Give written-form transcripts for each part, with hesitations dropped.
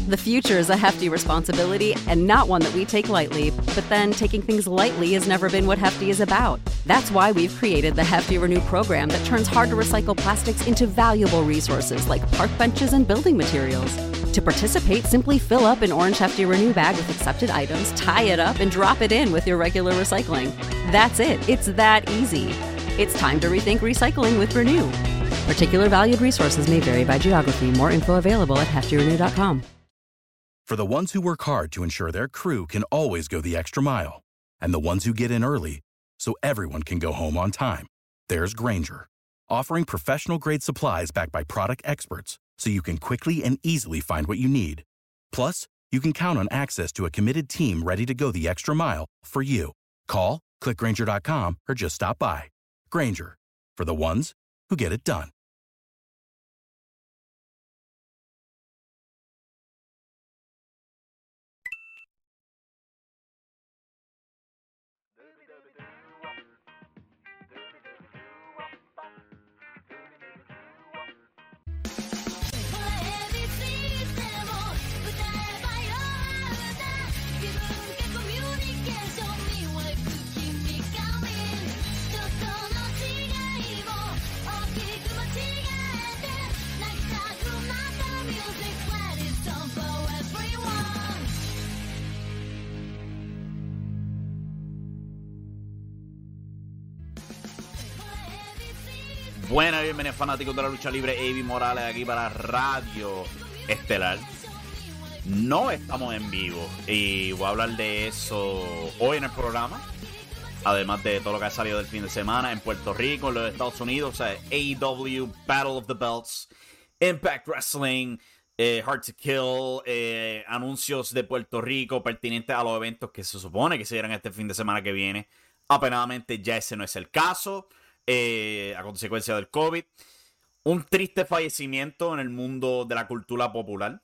The future is a hefty responsibility and not one that we take lightly. But then taking things lightly has never been what Hefty is about. That's why we've created the Hefty Renew program that turns hard-to-recycle plastics into valuable resources like park benches and building materials. To participate, simply fill up an orange Hefty Renew bag with accepted items, tie it up, and drop it in with your regular recycling. That's it. It's that easy. It's time to rethink recycling with Renew. Particular valued resources may vary by geography. More info available at heftyrenew.com. For the ones who work hard to ensure their crew can always go the extra mile, and the ones who get in early so everyone can go home on time, there's Grainger, offering professional-grade supplies backed by product experts so you can quickly and easily find what you need. Plus, you can count on access to a committed team ready to go the extra mile for you. Call, click Grainger.com, or just stop by. Grainger, for the ones who get it done. Buenas y bienvenidos fanáticos de la lucha libre, Avi Morales aquí para Radio Estelar. No estamos en vivo y voy a hablar de eso hoy en el programa. Además de todo lo que ha salido del fin de semana en Puerto Rico, en los Estados Unidos, o sea, AEW, Battle of the Belts, Impact Wrestling, Hard to Kill, anuncios de Puerto Rico pertinentes a los eventos que se supone que se dieran este fin de semana que viene. Apenadamente ya ese no es el caso. A consecuencia del COVID, un triste fallecimiento en el mundo de la cultura popular,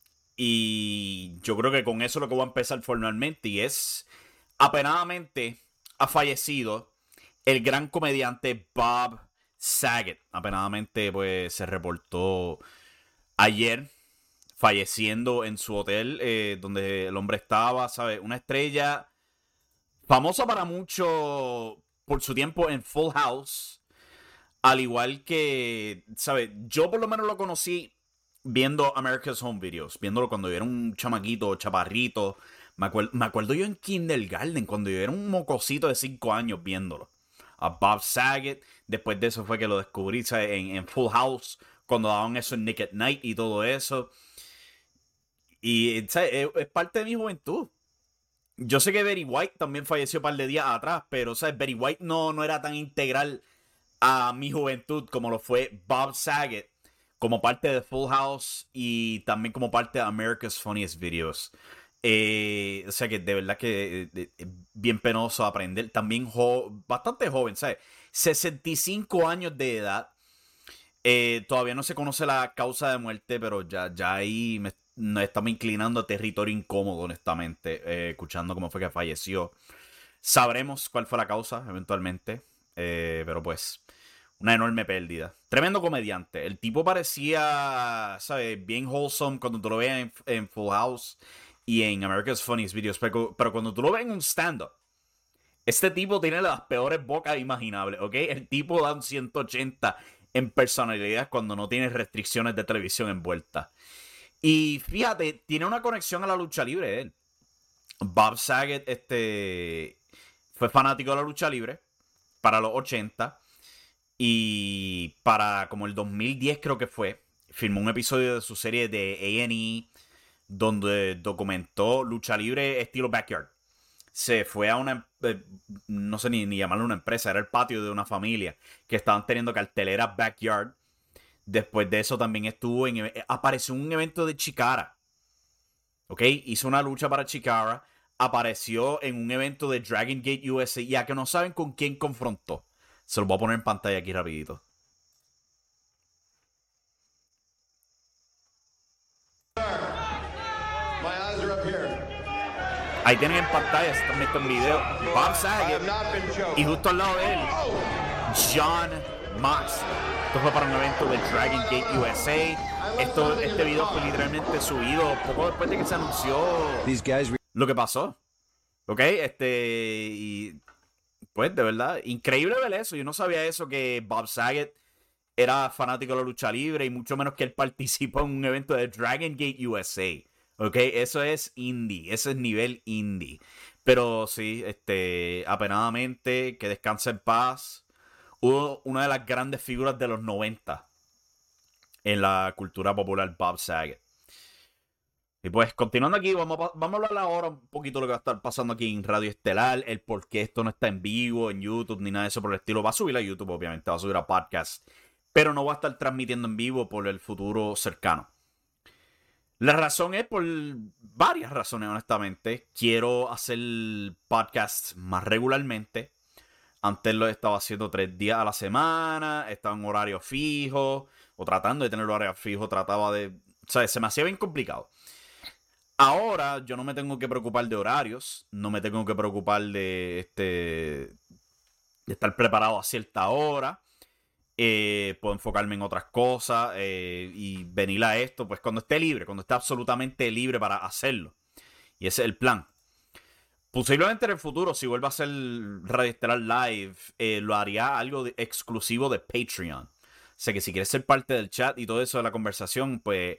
y yo creo que con eso es lo que voy a empezar formalmente, y es, apenadamente ha fallecido el gran comediante Bob Saget. Apenadamente pues se reportó ayer falleciendo en su hotel donde el hombre estaba, ¿sabes? Una estrella famosa para mucho por su tiempo en Full House, al igual que, ¿sabes? Yo por lo menos lo conocí viendo America's Home Videos, viéndolo cuando yo era un chamaquito, chaparrito. Me acuerdo yo en kindergarten, cuando yo era un mocosito de 5 años viéndolo. A Bob Saget. Después de eso fue que lo descubrí, ¿sabes? En Full House, cuando daban eso en Nick at Night y todo eso. Y, ¿sabes? Es parte de mi juventud. Yo sé que Betty White también falleció un par de días atrás, pero, ¿sabes? Betty White no era tan integral a mi juventud como lo fue Bob Saget, como parte de Full House y también como parte de America's Funniest Videos. O sea que de verdad que es bien penoso aprender. También bastante joven, ¿sabes? 65 años de edad. Todavía no se conoce la causa de muerte, pero ya ahí nos estamos inclinando a territorio incómodo, honestamente, escuchando cómo fue que falleció. Sabremos cuál fue la causa, eventualmente, pero pues, una enorme pérdida. Tremendo comediante. El tipo parecía, ¿sabes? Bien wholesome cuando tú lo ves en Full House y en America's Funniest Videos, pero cuando tú lo ves en un stand-up, este tipo tiene las peores bocas imaginables, ¿ok? El tipo da un 180 en personalidad cuando no tiene restricciones de televisión envueltas. Y fíjate, tiene una conexión a la lucha libre él. Bob Saget fue fanático de la lucha libre para los 80. Y para como el 2010 creo que fue, filmó un episodio de su serie de A&E donde documentó lucha libre estilo backyard. Se fue a una, no sé ni llamarlo una empresa, era el patio de una familia que estaban teniendo cartelera backyard. Después de eso también apareció en un evento de Chikara. ¿Ok? Hizo una lucha para Chikara. Apareció en un evento de Dragon Gate USA. Y a que no saben con quién confrontó. Se los voy a poner en pantalla aquí rapidito. Ahí tienen en pantalla, si están viendo en video, Bob Saget. Y justo al lado de él, Jon Moxley. Esto fue para un evento de Dragon Gate USA. Este video fue literalmente subido poco después de que se anunció lo que pasó. Ok, y pues de verdad, increíble ver eso. Yo no sabía eso, que Bob Saget era fanático de la lucha libre y mucho menos que él participó en un evento de Dragon Gate USA. Ok, eso es indie, ese es nivel indie. Pero sí, apenadamente, que descanse en paz. Hubo una de las grandes figuras de los 90 en la cultura popular, Bob Saget. Y pues, continuando aquí, vamos a hablar ahora un poquito de lo que va a estar pasando aquí en Radio Estelar, el por qué esto no está en vivo, en YouTube, ni nada de eso por el estilo. Va a subir a YouTube, obviamente, va a subir a podcast, pero no va a estar transmitiendo en vivo por el futuro cercano. La razón es por varias razones, honestamente. Quiero hacer podcast más regularmente. Antes lo estaba haciendo 3 días a la semana, estaba en horario fijo, o tratando de tener horario fijo, se me hacía bien complicado. Ahora yo no me tengo que preocupar de horarios, no me tengo que preocupar de estar preparado a cierta hora. Puedo enfocarme en otras cosas y venir a esto pues cuando esté libre, cuando esté absolutamente libre para hacerlo. Y ese es el plan. Posiblemente en el futuro, si vuelvo a hacer Radio Estelar Live, lo haría algo exclusivo de Patreon. O sea que si quieres ser parte del chat y todo eso de la conversación, pues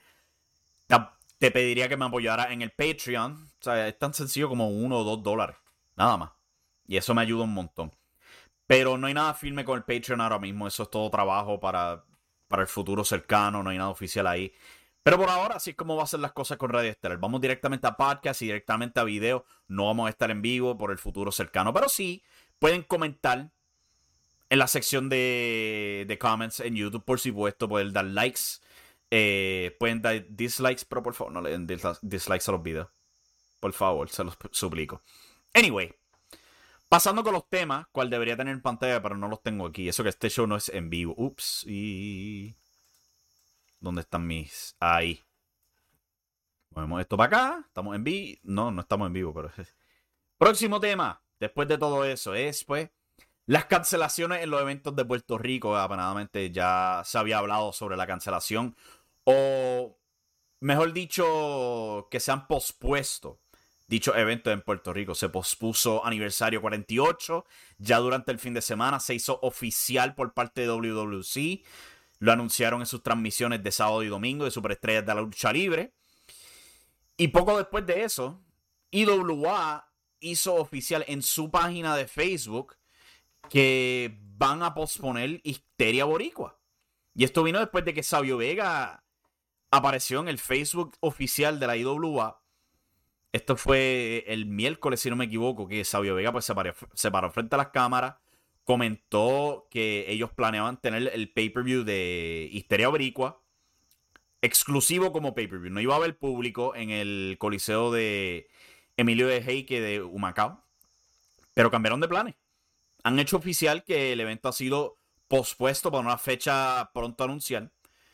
te pediría que me apoyara en el Patreon. O sea, es tan sencillo como $1 o $2. Nada más. Y eso me ayuda un montón. Pero no hay nada firme con el Patreon ahora mismo. Eso es todo trabajo para el futuro cercano. No hay nada oficial ahí. Pero por ahora, así es como va a ser las cosas con Radio Estelar. Vamos directamente a podcast y directamente a video. No vamos a estar en vivo por el futuro cercano. Pero sí, pueden comentar en la sección de comments en YouTube, por supuesto. Pueden dar likes. Pueden dar dislikes, pero por favor no le den dislikes a los videos. Por favor, se los suplico. Anyway, pasando con los temas, cual debería tener en pantalla, pero no los tengo aquí. Eso que este show no es en vivo. Ups, y... ¿dónde están mis...? Ahí. Movemos esto para acá. Estamos en vivo. No estamos en vivo, pero... Próximo tema, después de todo eso, es, pues, las cancelaciones en los eventos de Puerto Rico. Apenadamente ya se había hablado sobre la cancelación. O, mejor dicho, que se han pospuesto dichos eventos en Puerto Rico. Se pospuso aniversario 48. Ya durante el fin de semana se hizo oficial por parte de WWC. Lo anunciaron en sus transmisiones de sábado y domingo de Superestrellas de la Lucha Libre. Y poco después de eso, IWA hizo oficial en su página de Facebook que van a posponer Histeria Boricua. Y esto vino después de que Sabio Vega apareció en el Facebook oficial de la IWA. Esto fue el miércoles, si no me equivoco, que Sabio Vega pues, se paró frente a las cámaras. Comentó que ellos planeaban tener el pay-per-view de Histeria Boricua exclusivo como pay-per-view. No iba a haber público en el coliseo de Emilio de Heique de Humacao. Pero cambiaron de planes. Han hecho oficial que el evento ha sido pospuesto para una fecha pronto a anunciar.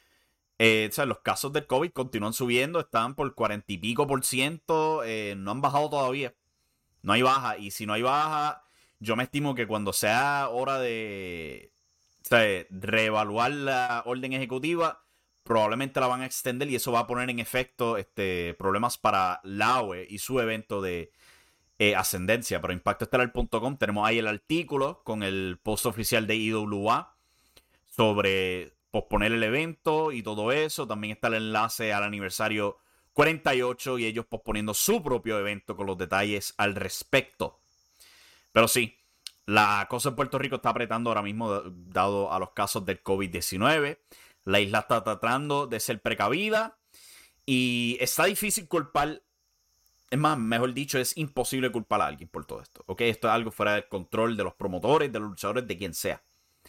O sea, los casos del COVID continúan subiendo. Están por 40 y pico %. No han bajado todavía. No hay baja. Y si no hay baja, yo me estimo que cuando sea hora de reevaluar la orden ejecutiva, probablemente la van a extender y eso va a poner en efecto problemas para LAOE y su evento de ascendencia. Pero impactoestelar.com tenemos ahí el artículo con el post oficial de IWA sobre posponer el evento y todo eso. También está el enlace al aniversario 48 y ellos posponiendo su propio evento con los detalles al respecto. Pero sí, la cosa en Puerto Rico está apretando ahora mismo dado a los casos del COVID-19. La isla está tratando de ser precavida y está difícil culpar. Es más, mejor dicho, es imposible culpar a alguien por todo esto. ¿Ok? Esto es algo fuera del control de los promotores, de los luchadores, de quien sea.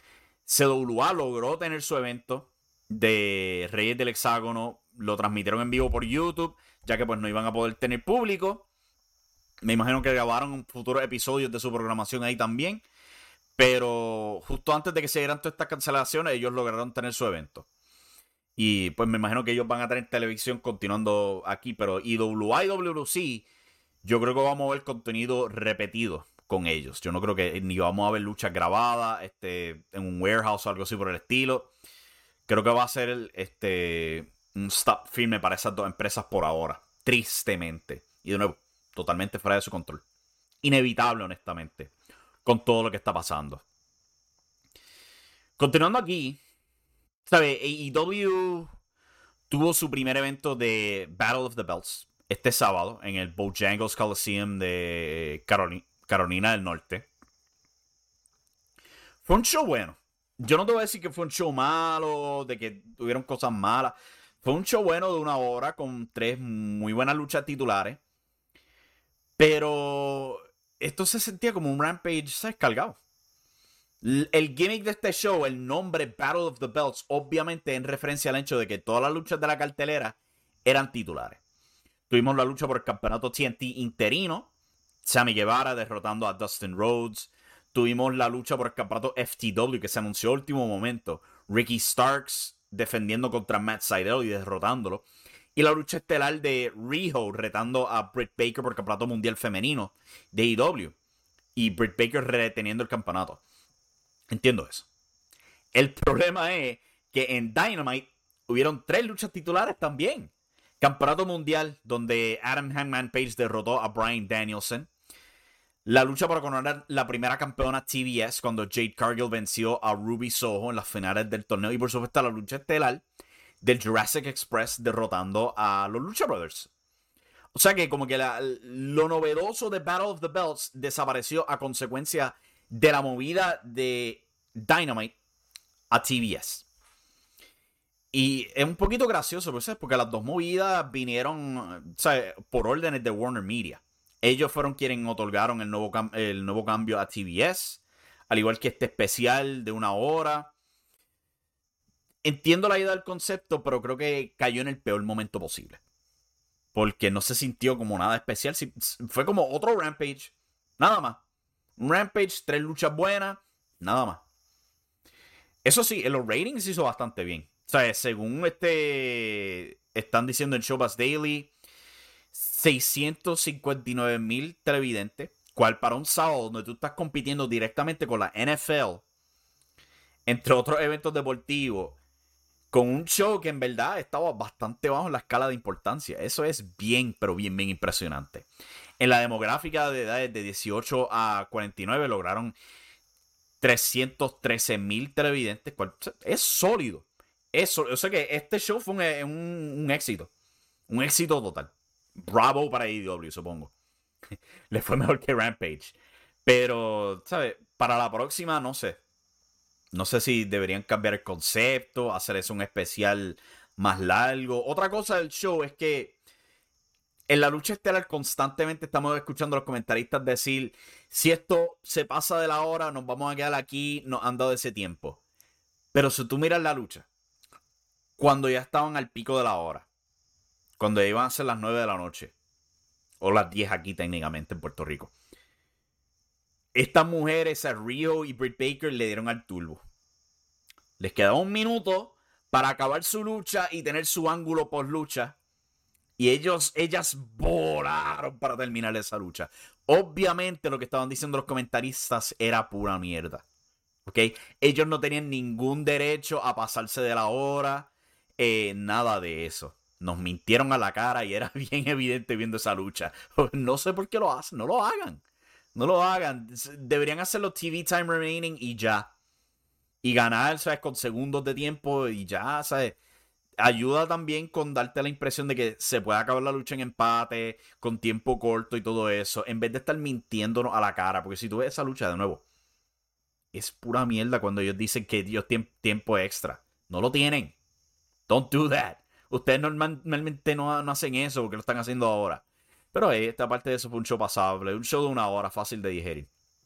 CWA logró tener su evento de Reyes del Hexágono. Lo transmitieron en vivo por YouTube, ya que pues no iban a poder tener público. Me imagino que grabaron futuros episodios de su programación ahí también. Pero justo antes de que se dieran todas estas cancelaciones, ellos lograron tener su evento. Y pues me imagino que ellos van a tener televisión continuando aquí. Pero IWA y WWC, yo creo que vamos a ver contenido repetido con ellos. Yo no creo que ni vamos a ver luchas grabadas en un warehouse o algo así por el estilo. Creo que va a ser un stop firme para esas dos empresas por ahora. Tristemente. Y de nuevo, totalmente fuera de su control. Inevitable, honestamente, con todo lo que está pasando. Continuando aquí, ¿sabes? AEW tuvo su primer evento de Battle of the Belts este sábado en el Bojangles Coliseum de Carolina del Norte. Fue un show bueno. Yo no te voy a decir que fue un show malo, de que tuvieron cosas malas. Fue un show bueno de 1 hora con 3 muy buenas luchas titulares. Pero esto se sentía como un Rampage, ¿sabes? Cargado. El gimmick de este show, el nombre Battle of the Belts, obviamente en referencia al hecho de que todas las luchas de la cartelera eran titulares. Tuvimos la lucha por el campeonato TNT interino, Sammy Guevara derrotando a Dustin Rhodes. Tuvimos la lucha por el campeonato FTW que se anunció a último momento, Ricky Starks defendiendo contra Matt Sydal y derrotándolo. Y la lucha estelar de Riho retando a Britt Baker por el campeonato mundial femenino de AEW. Y Britt Baker reteniendo el campeonato. Entiendo eso. El problema es que en Dynamite hubieron 3 luchas titulares también. Campeonato mundial donde Adam Hangman Page derrotó a Bryan Danielson. La lucha para coronar la primera campeona TBS cuando Jade Cargill venció a Ruby Soho en las finales del torneo. Y por supuesto la lucha estelar del Jurassic Express derrotando a los Lucha Brothers. O sea que como que lo novedoso de Battle of the Belts desapareció a consecuencia de la movida de Dynamite a TBS. Y es un poquito gracioso, ¿sabes? Porque las dos movidas vinieron, ¿sabes?, por órdenes de Warner Media. Ellos fueron quienes otorgaron el nuevo cambio a TBS, al igual que este especial de 1 hora. Entiendo la idea del concepto, pero creo que cayó en el peor momento posible. Porque no se sintió como nada especial. Fue como otro Rampage. Nada más. Un Rampage, 3 luchas buenas. Nada más. Eso sí, en los ratings hizo bastante bien. O sea, según están diciendo en Showbuzz Daily, 659,000 televidentes. Cual para un sábado donde tú estás compitiendo directamente con la NFL, entre otros eventos deportivos, con un show que en verdad estaba bastante bajo en la escala de importancia. Eso es bien, pero bien, bien impresionante. En la demográfica de edades de 18 a 49 lograron 313,000 televidentes. Es sólido. O sea que este show fue un éxito. Un éxito total. Bravo para AEW, supongo. Le fue mejor que Rampage. Pero, ¿sabes? Para la próxima, no sé. No sé si deberían cambiar el concepto, hacer eso un especial más largo. Otra cosa del show es que en la lucha estelar constantemente estamos escuchando a los comentaristas decir: si esto se pasa de la hora, nos vamos a quedar aquí, nos han dado ese tiempo. Pero si tú miras la lucha, cuando ya estaban al pico de la hora, cuando iban a ser las 9 de la noche, o las 10 aquí técnicamente en Puerto Rico, estas mujeres, a Riho y Britt Baker, le dieron al turbo. Les quedaba 1 minuto para acabar su lucha y tener su ángulo post lucha. Y ellas volaron para terminar esa lucha. Obviamente lo que estaban diciendo los comentaristas era pura mierda. ¿Ok? Ellos no tenían ningún derecho a pasarse de la hora. Nada de eso. Nos mintieron a la cara y era bien evidente viendo esa lucha. No sé por qué lo hacen. No lo hagan. No lo hagan. Deberían hacerlo TV time remaining y ya. Y ganar, ¿sabes? Con segundos de tiempo y ya, ¿sabes? Ayuda también con darte la impresión de que se puede acabar la lucha en empate, con tiempo corto y todo eso, en vez de estar mintiéndonos a la cara. Porque si tú ves esa lucha de nuevo, es pura mierda cuando ellos dicen que ellos tienen tiempo extra. No lo tienen. Don't do that. Ustedes normalmente no hacen eso porque lo están haciendo ahora. Pero esta parte de eso fue un show pasable, un show de 1 hora, fácil de digerir.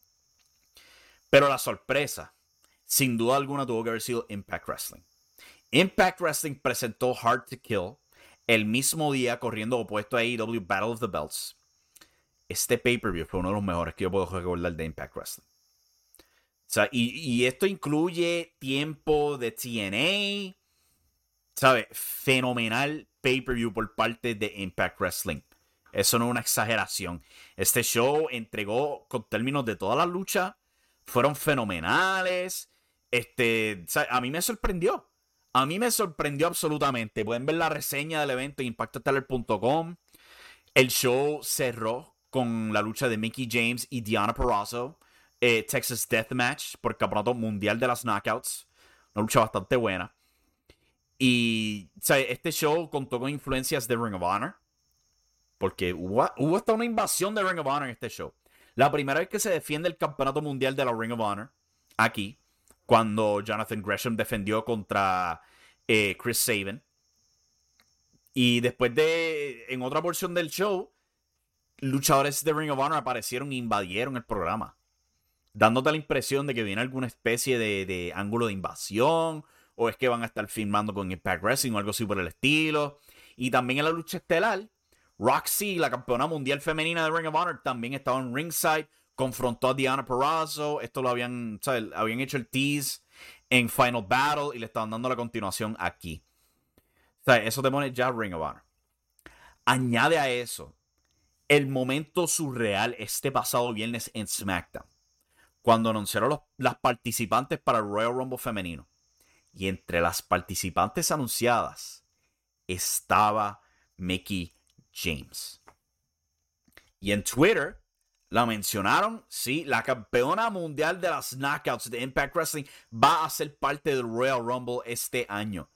Pero la sorpresa, sin duda alguna, tuvo que haber sido Impact Wrestling. Impact Wrestling presentó Hard to Kill el mismo día corriendo opuesto a AEW Battle of the Belts. Este pay-per-view fue uno de los mejores que yo puedo recordar de Impact Wrestling. O sea, y esto incluye tiempo de TNA. ¿Sabes? Fenomenal pay-per-view por parte de Impact Wrestling. Eso no es una exageración. Este show entregó, con términos de todas las luchas, fueron fenomenales. ¿Sabes? A mí me sorprendió. a mí me sorprendió absolutamente. Pueden ver la reseña del evento en impactostellar.com. El show cerró con la lucha de Mickie James y Deonna Purrazzo. Texas Deathmatch por el campeonato mundial de las knockouts. Una lucha bastante buena. Y o sea, este show contó con influencias de Ring of Honor. Porque hubo hasta una invasión de Ring of Honor en este show. La primera vez que se defiende el campeonato mundial de la Ring of Honor, aquí, cuando Jonathan Gresham defendió contra Chris Sabin. Y después en otra porción del show, luchadores de Ring of Honor aparecieron e invadieron el programa, dándote la impresión de que viene alguna especie de ángulo de invasión, o es que van a estar filmando con Impact Wrestling o algo así por el estilo. Y también en la lucha estelar, Roxy, la campeona mundial femenina de Ring of Honor, también estaba en ringside, confrontó a Deonna Purrazzo. Esto lo habían hecho el tease en Final Battle y le estaban dando la continuación aquí. O sea, eso te pone ya Ring of Honor. Añade a eso el momento surreal este pasado viernes en SmackDown, cuando anunciaron las participantes para el Royal Rumble femenino. Y entre las participantes anunciadas estaba Mickie James. Y en Twitter la mencionaron, sí, la campeona mundial de las knockouts de Impact Wrestling va a ser parte del Royal Rumble este año.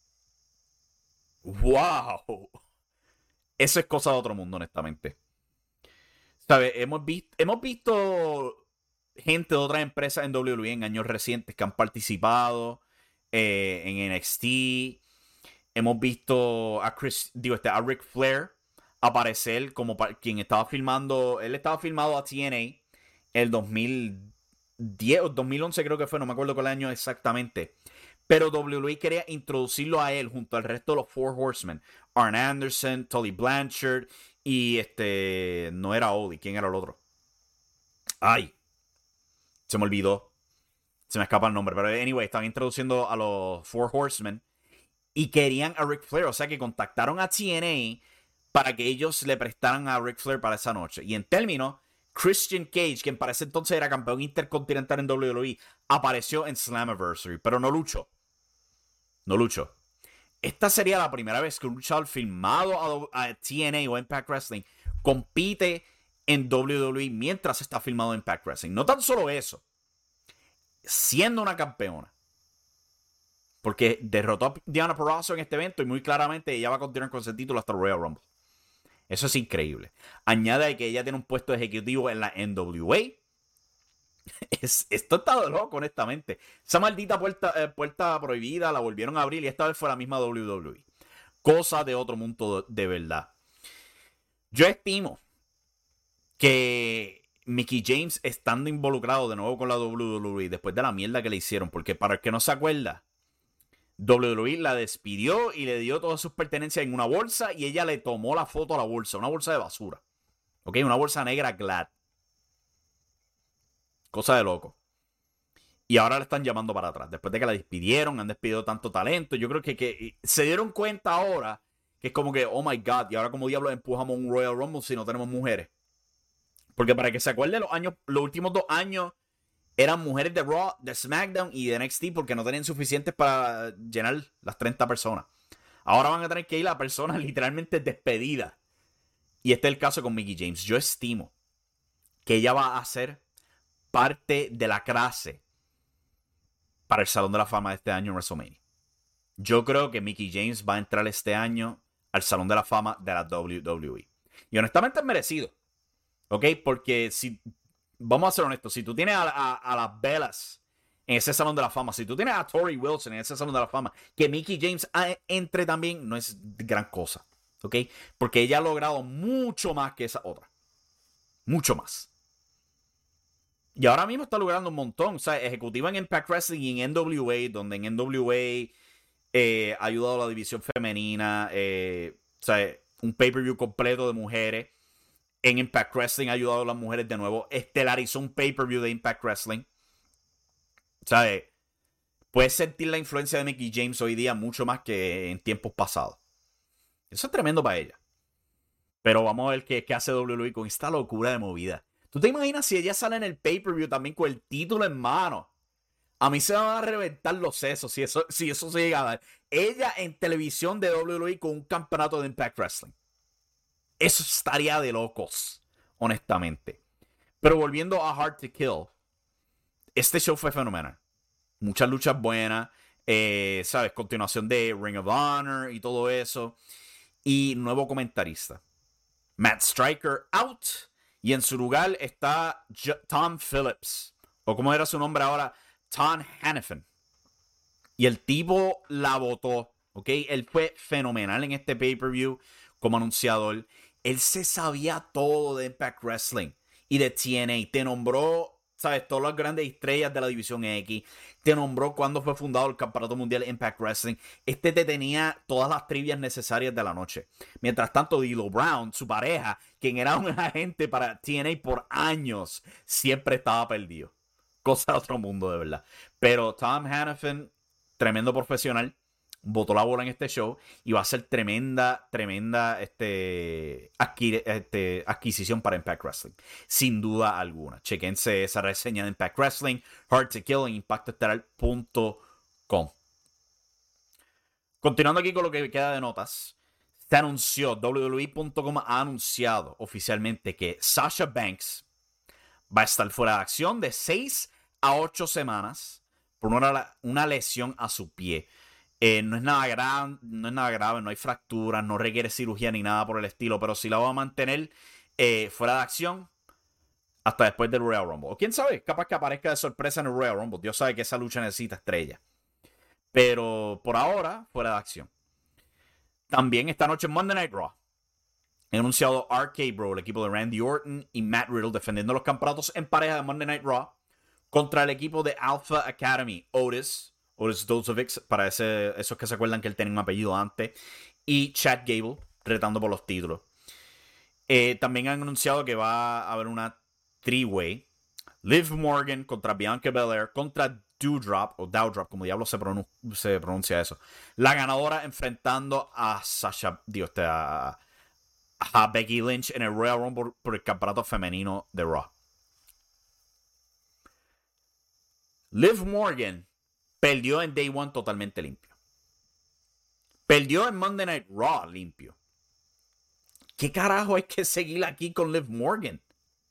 ¡Wow! Eso es cosa de otro mundo, honestamente. ¿Sabes? Hemos visto gente de otras empresas en WWE en años recientes que han participado en NXT. Hemos visto a Ric Flair aparecer como quien estaba filmando. Él estaba filmado a TNA el 2010 o 2011 creo que fue, no me acuerdo cuál año exactamente. Pero WWE quería introducirlo a él junto al resto de los Four Horsemen. Arn Anderson, Tully Blanchard y no era Oli. ¿Quién era el otro? Ay, se me olvidó. Se me escapa el nombre. Pero anyway, estaban introduciendo a los Four Horsemen y querían a Ric Flair. O sea que contactaron a TNA para que ellos le prestaran a Ric Flair para esa noche. Y en términos, Christian Cage, quien para ese entonces era campeón intercontinental en WWE, apareció en Slammiversary, pero no luchó. No luchó. Esta sería la primera vez que un luchador filmado a TNA o Impact Wrestling compite en WWE mientras está filmado en Impact Wrestling. No tan solo eso, siendo una campeona. Porque derrotó a Deonna Purrazzo en este evento y muy claramente ella va a continuar con ese título hasta el Royal Rumble. Eso es increíble. Añade que ella tiene un puesto ejecutivo en la NWA. Esto está de loco, honestamente. Esa maldita puerta prohibida la volvieron a abrir y esta vez fue la misma WWE. Cosa de otro mundo de verdad. Yo estimo que Mickie James, estando involucrado de nuevo con la WWE después de la mierda que le hicieron, porque para el que no se acuerda, WWE la despidió y le dio todas sus pertenencias en una bolsa y ella le tomó la foto a la bolsa, una bolsa de basura. ¿Ok? Una bolsa negra Glad. Cosa de loco. Y ahora la están llamando para atrás. Después de que la despidieron, han despedido tanto talento. Yo creo que se dieron cuenta ahora que es como que, oh my God, y ahora como diablos empujamos un Royal Rumble si no tenemos mujeres. Porque para que se acuerden los últimos 2 años eran mujeres de Raw, de SmackDown y de NXT porque no tenían suficientes para llenar las 30 personas. Ahora van a tener que ir a personas literalmente despedidas. Y este es el caso con Mickie James. Yo estimo que ella va a ser parte de la clase para el Salón de la Fama de este año en WrestleMania. Yo creo que Mickie James va a entrar este año al Salón de la Fama de la WWE. Y honestamente es merecido. ¿Ok? Porque si... Vamos a ser honestos. Si tú tienes a las Bellas en ese Salón de la Fama, si tú tienes a Tori Wilson en ese Salón de la Fama, que Mickie James entre también, no es gran cosa. ¿Ok? Porque ella ha logrado mucho más que esa otra. Mucho más. Y ahora mismo está logrando un montón. O sea, ejecutiva en Impact Wrestling y en NWA, donde en NWA ha ayudado a la división femenina. O sea, un pay-per-view completo de mujeres. En Impact Wrestling ha ayudado a las mujeres de nuevo. Estelarizó un pay-per-view de Impact Wrestling. O sea, puedes sentir la influencia de Mickie James hoy día mucho más que en tiempos pasados. Eso es tremendo para ella. Pero vamos a ver qué hace WWE con esta locura de movida. ¿Tú te imaginas si ella sale en el pay-per-view también con el título en mano? A mí se me van a reventar los sesos si eso se llega a dar. Ella en televisión de WWE con un campeonato de Impact Wrestling. Eso estaría de locos, honestamente. Pero volviendo a Hard to Kill, este show fue fenomenal. Muchas luchas buenas, ¿sabes? Continuación de Ring of Honor y todo eso. Y nuevo comentarista. Matt Striker out. Y en su lugar está Tom Phillips. O como era su nombre ahora, Tom Hannafin. Y el tipo la votó. ¿Ok? Él fue fenomenal en este pay-per-view como anunciador. Él se sabía todo de Impact Wrestling y de TNA. Te nombró, ¿sabes? Todas las grandes estrellas de la División X. Te nombró cuando fue fundado el Campeonato Mundial Impact Wrestling. Te tenía todas las trivias necesarias de la noche. Mientras tanto, D'Lo Brown, su pareja, quien era un agente para TNA por años, siempre estaba perdido. Cosa de otro mundo, de verdad. Pero Tom Hannafin, tremendo profesional, botó la bola en este show y va a ser tremenda adquisición para Impact Wrestling, sin duda alguna. Chequense esa reseña de Impact Wrestling, Hard to Kill en impactoestelar.com. Continuando aquí con lo que queda de notas, se anunció, WWE.com ha anunciado oficialmente que Sasha Banks va a estar fuera de acción de 6 a 8 semanas por una lesión a su pie. No es nada grave, no hay fracturas, no requiere cirugía ni nada por el estilo, pero sí la va a mantener fuera de acción hasta después del Royal Rumble. O quién sabe, capaz que aparezca de sorpresa en el Royal Rumble. Dios sabe que esa lucha necesita estrella. Pero por ahora, fuera de acción. También esta noche en Monday Night Raw, he anunciado RK Bro, el equipo de Randy Orton y Matt Riddle defendiendo los campeonatos en pareja de Monday Night Raw contra el equipo de Alpha Academy, Otis Dozovic, para esos que se acuerdan que él tenía un apellido antes, y Chad Gable retando por los títulos. También han anunciado que va a haber una three-way. Liv Morgan contra Bianca Belair contra Doudrop, como diablo se pronuncia eso. La ganadora enfrentando a a Becky Lynch en el Royal Rumble por el campeonato femenino de Raw. Liv Morgan perdió en Day One totalmente limpio. Perdió en Monday Night Raw limpio. ¿Qué carajo hay que seguir aquí con Liv Morgan?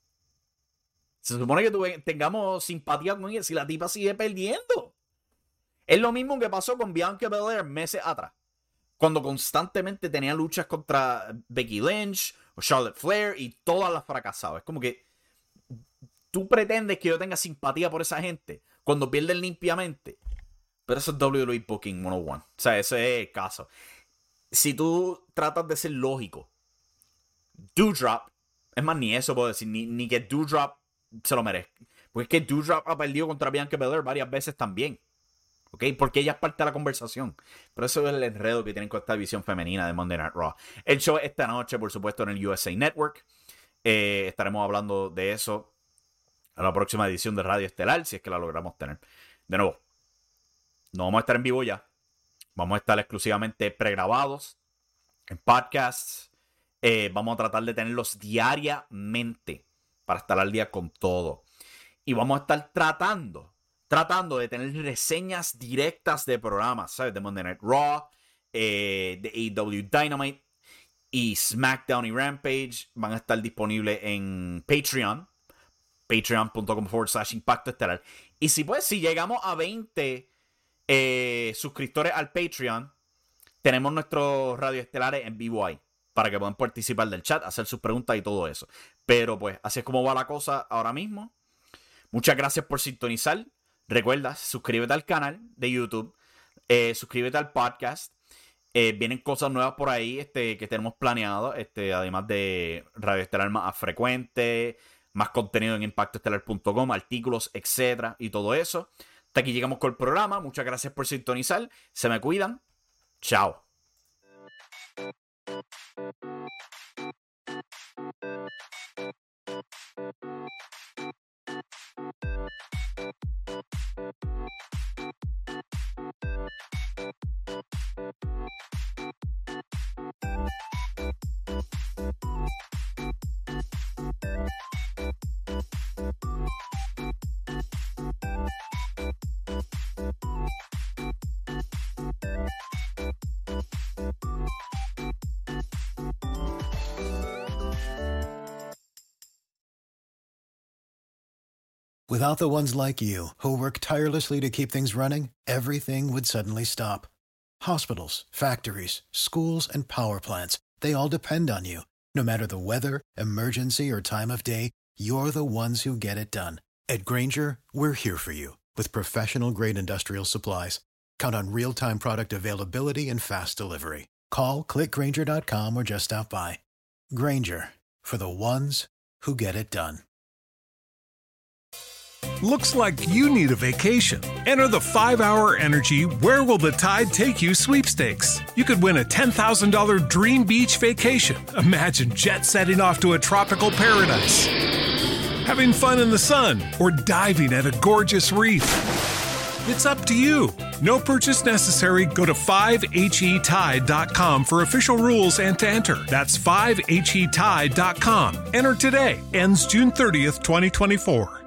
Se supone que tengamos simpatía con ella si la tipa sigue perdiendo. Es lo mismo que pasó con Bianca Belair meses atrás, cuando constantemente tenía luchas contra Becky Lynch o Charlotte Flair y todas las fracasadas. Es como que tú pretendes que yo tenga simpatía por esa gente cuando pierden limpiamente. Pero eso es WWE Booking 101. O sea, ese es el caso. Si tú tratas de ser lógico, Doudrop, es más, ni eso puedo decir, ni que Doudrop se lo merezca. Porque es que Doudrop ha perdido contra Bianca Belair varias veces también. ¿Ok? Porque ella es parte de la conversación. Pero eso es el enredo que tienen con esta división femenina de Monday Night Raw. El show esta noche, por supuesto, en el USA Network. Estaremos hablando de eso a la próxima edición de Radio Estelar, si es que la logramos tener. De nuevo, no vamos a estar en vivo ya. Vamos a estar exclusivamente pregrabados en podcasts. Vamos a tratar de tenerlos diariamente para estar al día con todo. Y vamos a estar tratando de tener reseñas directas de programas, ¿sabes? De Monday Night Raw, de AEW Dynamite y SmackDown y Rampage. Van a estar disponibles en Patreon. Patreon.com/Impacto Estelar. Y si llegamos a 20 suscriptores al Patreon, tenemos nuestros radioestelares en vivo ahí, para que puedan participar del chat, hacer sus preguntas y todo eso. Pero pues, así es como va la cosa ahora mismo. Muchas gracias por sintonizar. Recuerda, suscríbete al canal de YouTube. Suscríbete al podcast. Vienen cosas nuevas por ahí que tenemos planeado. Además de Radio Estelar más frecuente, más contenido en impactoestelar.com, artículos, etcétera, y todo eso. Hasta aquí llegamos con el programa. Muchas gracias por sintonizar. Se me cuidan. Chao. Without the ones like you, who work tirelessly to keep things running, everything would suddenly stop. Hospitals, factories, schools, and power plants, they all depend on you. No matter the weather, emergency, or time of day, you're the ones who get it done. At Grainger, we're here for you with professional-grade industrial supplies. Count on real-time product availability and fast delivery. Call, clickgrainger.com, or just stop by. Grainger, for the ones who get it done. Looks like you need a vacation. Enter the 5-Hour Energy Where Will the Tide Take You sweepstakes. You could win a $10,000 dream beach vacation. Imagine jet setting off to a tropical paradise, having fun in the sun, or diving at a gorgeous reef. It's up to you. No purchase necessary. Go to 5HETide.com for official rules and to enter. That's 5HETide.com. Enter today. Ends June 30th, 2024.